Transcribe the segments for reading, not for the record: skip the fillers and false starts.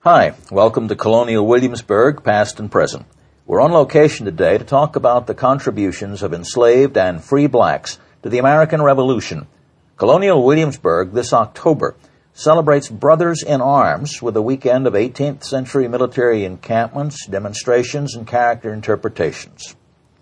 Hi, welcome to Colonial Williamsburg, past and present. We're on location today to talk about the contributions of enslaved and free blacks to the American Revolution. Colonial Williamsburg this October celebrates Brothers in Arms with a weekend of 18th century military encampments, demonstrations, and character interpretations.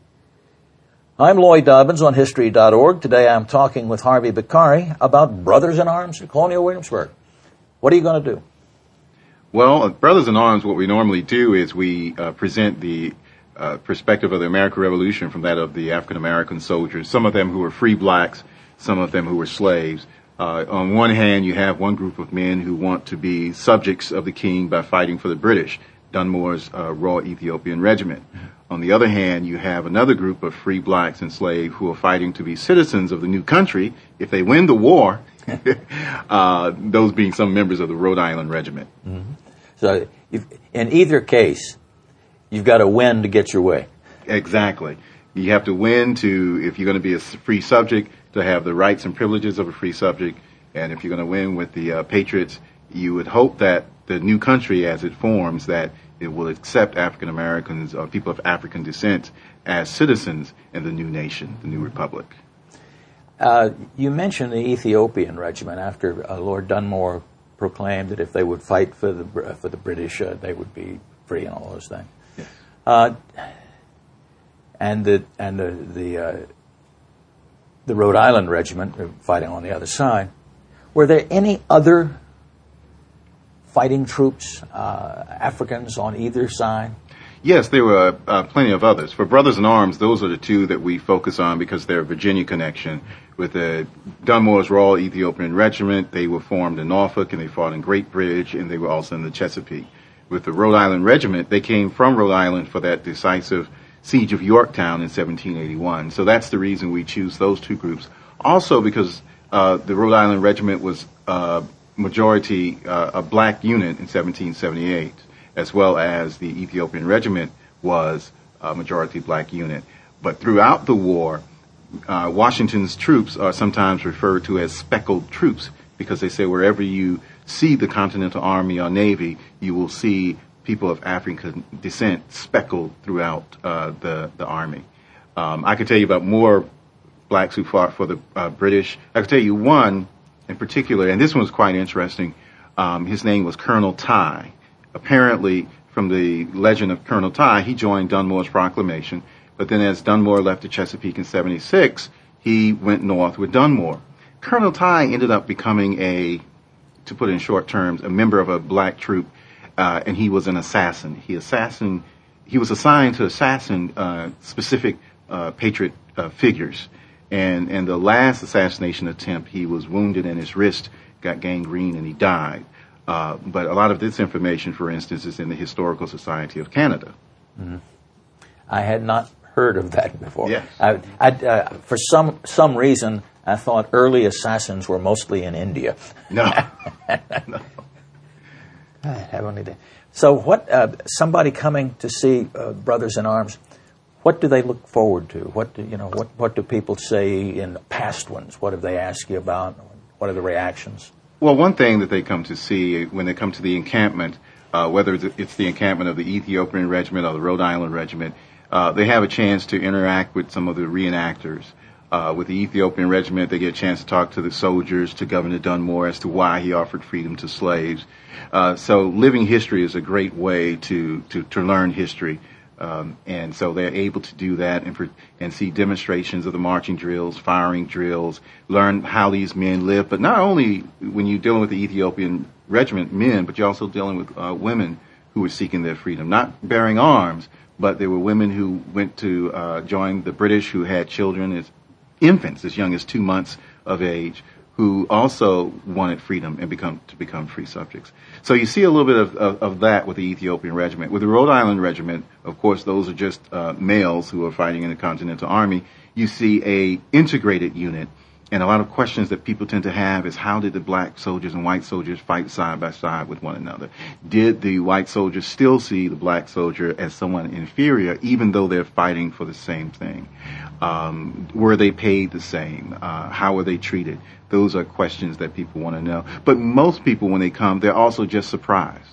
I'm Lloyd Dobbins on History.org. Today I'm talking with Harvey Bakari about Brothers in Arms in Colonial Williamsburg. What are you going to do? Well, at Brothers in Arms, what we normally do is we present the perspective of the American Revolution from that of the African American soldiers, some of them who were free blacks, some of them who were slaves. On one hand, you have one group of men who want to be subjects of the king by fighting for the British, Dunmore's Royal Ethiopian Regiment. On the other hand, you have another group of free blacks and slaves who are fighting to be citizens of the new country if they win the war, those being some members of the Rhode Island Regiment. Mm-hmm. So in either case, you've got to win to get your way. Exactly. You have to win to, if you're going to be a free subject, to have the rights and privileges of a free subject. And if you're going to win with the Patriots, you would hope that the new country as it forms, that it will accept African Americans or people of African descent as citizens in the new nation, the new republic. You mentioned the Ethiopian Regiment after Lord Dunmore proclaimed that if they would fight for the British, they would be free and all those things. Yes. And the Rhode Island Regiment fighting on the other side. Were there any other fighting troops, Africans on either side? Yes, there were plenty of others. For Brothers in Arms, those are the two that we focus on because they're a Virginia connection. With the Dunmore's Royal Ethiopian Regiment, they were formed in Norfolk and they fought in Great Bridge, and they were also in the Chesapeake. With the Rhode Island Regiment, they came from Rhode Island for that decisive siege of Yorktown in 1781. So that's the reason we choose those two groups. Also because the Rhode Island Regiment was majority a black unit in 1778. As well as the Ethiopian Regiment was a majority black unit. But throughout the war, Washington's troops are sometimes referred to as speckled troops because they say wherever you see the Continental Army or Navy, you will see people of African descent speckled throughout the Army. I could tell you about more blacks who fought for the British. I could tell you one in particular, and this one was quite interesting. His name was Colonel Ty. Apparently, from the legend of Colonel Ty, he joined Dunmore's proclamation. But then as Dunmore left the Chesapeake in 76, he went north with Dunmore. Colonel Ty ended up becoming to put it in short terms, a member of a black troop, and he was an assassin. He was assigned to assassin specific Patriot figures. And the last assassination attempt, he was wounded in his wrist, got gangrene, and he died. But a lot of this information, for instance, is in the Historical Society of Canada. Mm-hmm. I had not heard of that before. Yes. For some reason, I thought early assassins were mostly in India. No. No. I have only day. So what? Somebody coming to see Brothers in Arms, what do they look forward to? What do people say in past ones? What have they asked you about? What are the reactions? Well, one thing that they come to see when they come to the encampment, whether it's the encampment of the Ethiopian Regiment or the Rhode Island Regiment, they have a chance to interact with some of the reenactors. With the Ethiopian Regiment, they get a chance to talk to the soldiers, to Governor Dunmore as to why he offered freedom to slaves. So living history is a great way to learn history. And so they're able to do that and see demonstrations of the marching drills, firing drills, learn how these men live. But not only when you're dealing with the Ethiopian Regiment men, but you're also dealing with women who were seeking their freedom, not bearing arms, but there were women who went to join the British who had children as infants as young as 2 months of age, who also wanted freedom and become free subjects. So you see a little bit of that with the Ethiopian Regiment. With the Rhode Island Regiment, of course, those are just males who are fighting in the Continental Army. You see a integrated unit, and a lot of questions that people tend to have is how did the black soldiers and white soldiers fight side by side with one another? Did the white soldiers still see the black soldier as someone inferior, even though they're fighting for the same thing? Were they paid the same? How were they treated? Those are questions that people want to know. But most people, when they come, they're also just surprised.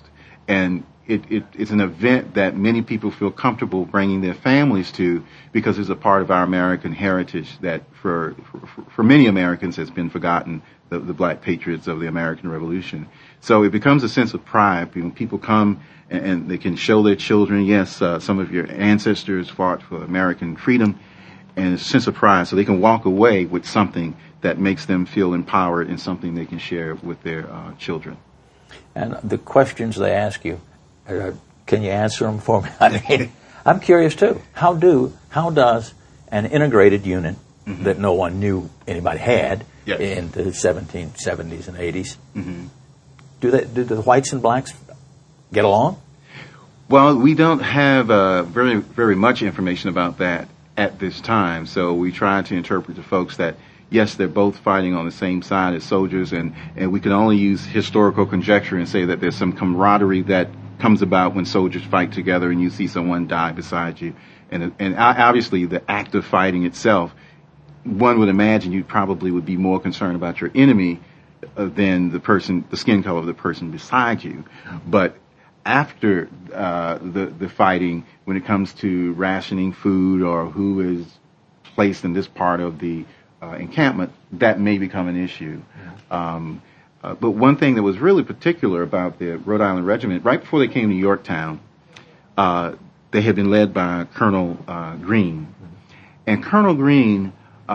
And it's an event that many people feel comfortable bringing their families to because it's a part of our American heritage that for many Americans has been forgotten, the black patriots of the American Revolution. So it becomes a sense of pride. People come and they can show their children, yes, some of your ancestors fought for American freedom, and a sense of pride. So they can walk away with something that makes them feel empowered and something they can share with their children. And the questions they ask you, can you answer them for me? I mean, I'm curious too. How does an integrated unit that no one knew anybody had in the 1770s and 80s, do the whites and blacks get along? Well, we don't have very, very much information about that at this time. So we try to interpret to folks that, yes, they're both fighting on the same side as soldiers, and we can only use historical conjecture and say that there's some camaraderie that comes about when soldiers fight together and you see someone die beside you. And obviously the act of fighting itself, one would imagine you probably would be more concerned about your enemy than the skin color of the person beside you. But after the fighting, when it comes to rationing food or who is placed in this part of the encampment, that may become an issue. But one thing that was really particular about the Rhode Island Regiment, right before they came to Yorktown, they had been led by Colonel Green. And Colonel Green,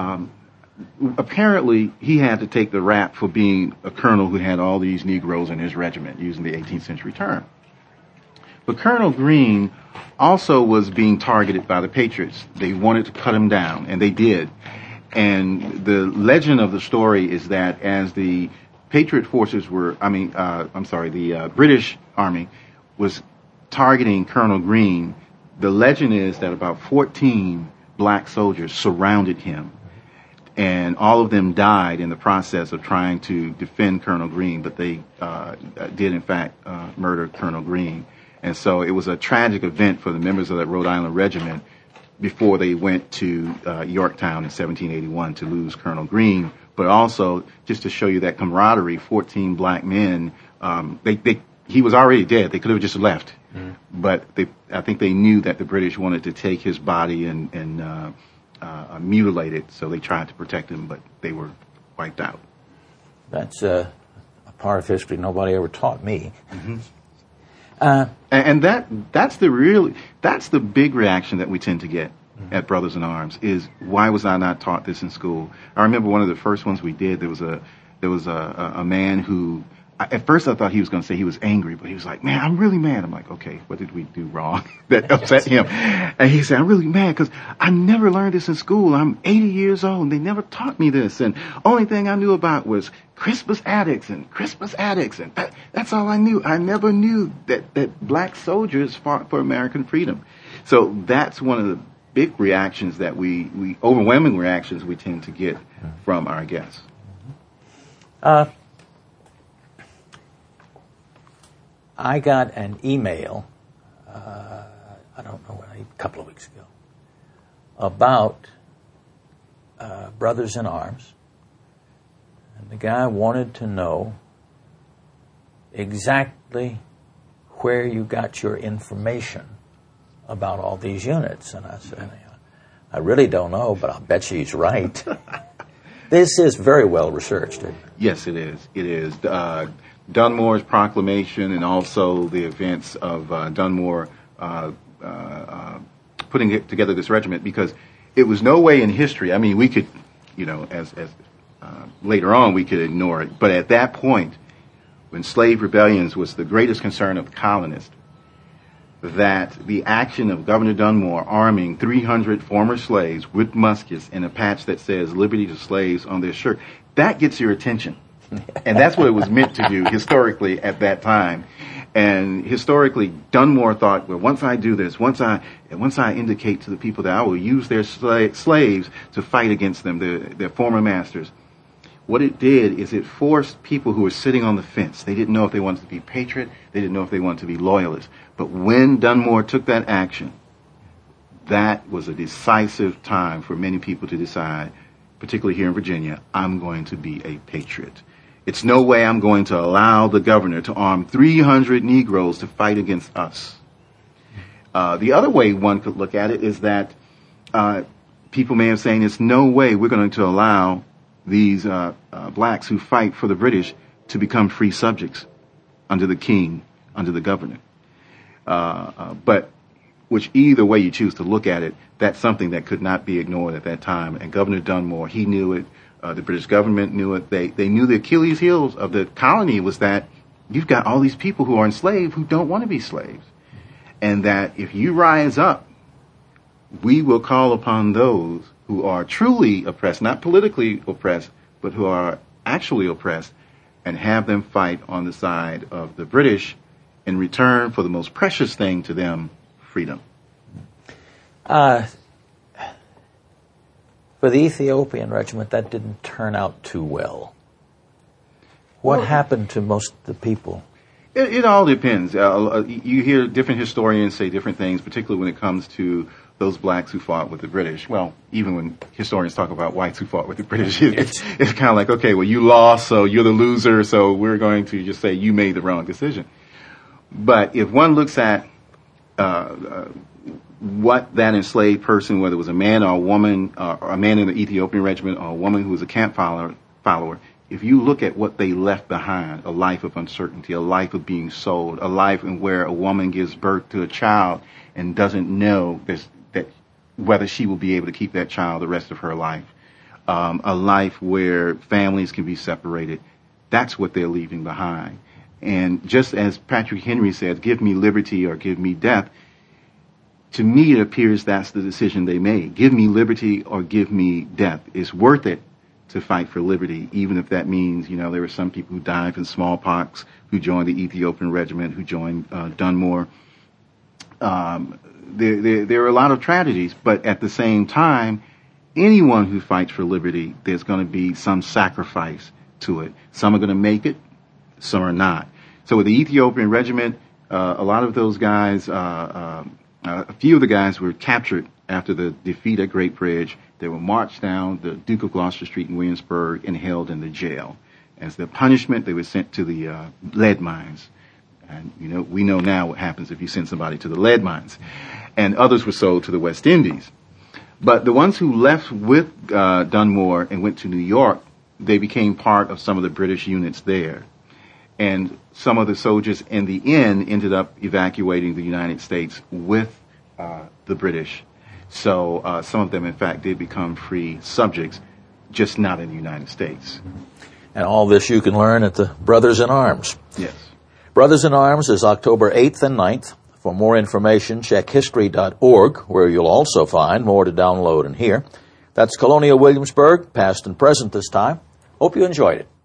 apparently he had to take the rap for being a colonel who had all these Negroes in his regiment, using the 18th century term. But Colonel Green also was being targeted by the Patriots. They wanted to cut him down, and they did. And the legend of the story is that as the Patriot forces the British Army was targeting Colonel Green, the legend is that about 14 black soldiers surrounded him. And all of them died in the process of trying to defend Colonel Green, but they did, in fact, murder Colonel Green. And so it was a tragic event for the members of that Rhode Island Regiment before they went to Yorktown in 1781 to lose Colonel Green. But also, just to show you that camaraderie, 14 black men, he was already dead. They could have just left. But I think they knew that the British wanted to take his body and mutilate it, so they tried to protect him, but they were wiped out. That's a part of history nobody ever taught me. And that's the big reaction that we tend to get at Brothers in Arms is, why was I not taught this in school? I remember one of the first ones we did. There was a man who, at first I thought he was going to say he was angry, but he was like, "Man, I'm really mad." I'm like, "Okay, what did we do wrong that upset him?" And he said, "I'm really mad because I never learned this in school. I'm 80 years old and they never taught me this. And only thing I knew about was Crispus Attucks and that's all I knew. I never knew that black soldiers fought for American freedom." So that's one of the big reactions that we overwhelming reactions we tend to get from our guests. I got an email, I don't know, a couple of weeks ago, about Brothers in Arms. And the guy wanted to know exactly where you got your information about all these units. And I said, I really don't know, but I'll bet you he's right. This is very well researched. Yes, it is. It is. Dunmore's proclamation and also the events of Dunmore putting together this regiment, because it was no way in history. I mean, we could, as later on we could ignore it. But at that point, when slave rebellions was the greatest concern of the colonists, that the action of Governor Dunmore arming 300 former slaves with muskets and a patch that says "Liberty to Slaves" on their shirt, that gets your attention. And that's what it was meant to do historically at that time. And historically, Dunmore thought, well, once I do this, once I indicate to the people that I will use their slaves to fight against them, their former masters, what it did is it forced people who were sitting on the fence. They didn't know if they wanted to be patriot. They didn't know if they wanted to be loyalist. But when Dunmore took that action, that was a decisive time for many people to decide, particularly here in Virginia, I'm going to be a patriot. It's no way I'm going to allow the governor to arm 300 Negroes to fight against us. The other way one could look at it is that people may have saying it's no way we're going to allow these blacks who fight for the British to become free subjects under the king, under the governor. But which either way you choose to look at it, that's something that could not be ignored at that time. And Governor Dunmore, he knew it. The British government knew it. They knew the Achilles heels of the colony was that you've got all these people who are enslaved who don't want to be slaves. And that if you rise up, we will call upon those who are truly oppressed, not politically oppressed, but who are actually oppressed, and have them fight on the side of the British in return for the most precious thing to them, freedom. For the Ethiopian regiment, that didn't turn out too well. What happened to most of the people? It all depends. You hear different historians say different things, particularly when it comes to those blacks who fought with the British. Well, even when historians talk about whites who fought with the British, it's kind of like, okay, well, you lost, so you're the loser, so we're going to just say you made the wrong decision. But if one looks at what that enslaved person, whether it was a man or a woman, or a man in the Ethiopian regiment, or a woman who was a camp follower, if you look at what they left behind, a life of uncertainty, a life of being sold, a life in where a woman gives birth to a child and doesn't know that whether she will be able to keep that child the rest of her life, a life where families can be separated, that's what they're leaving behind. And just as Patrick Henry says, give me liberty or give me death, to me it appears that's the decision they made. Give me liberty or give me death. It's worth it to fight for liberty, even if that means, there were some people who died from smallpox, who joined the Ethiopian regiment, who joined Dunmore. There are a lot of tragedies, but at the same time, anyone who fights for liberty, there's going to be some sacrifice to it. Some are going to make it, some are not. So with the Ethiopian regiment, a lot of those guys, a few of the guys were captured after the defeat at Great Bridge. They were marched down the Duke of Gloucester Street in Williamsburg and held in the jail. As their punishment, they were sent to the lead mines. And, we know now what happens if you send somebody to the lead mines. And others were sold to the West Indies. But the ones who left with Dunmore and went to New York, they became part of some of the British units there. And some of the soldiers in the end ended up evacuating the United States with the British. So some of them, in fact, did become free subjects, just not in the United States. And all this you can learn at the Brothers in Arms. Yes. Brothers in Arms is October 8th and 9th. For more information, check history.org, where you'll also find more to download and hear. That's Colonial Williamsburg, past and present this time. Hope you enjoyed it.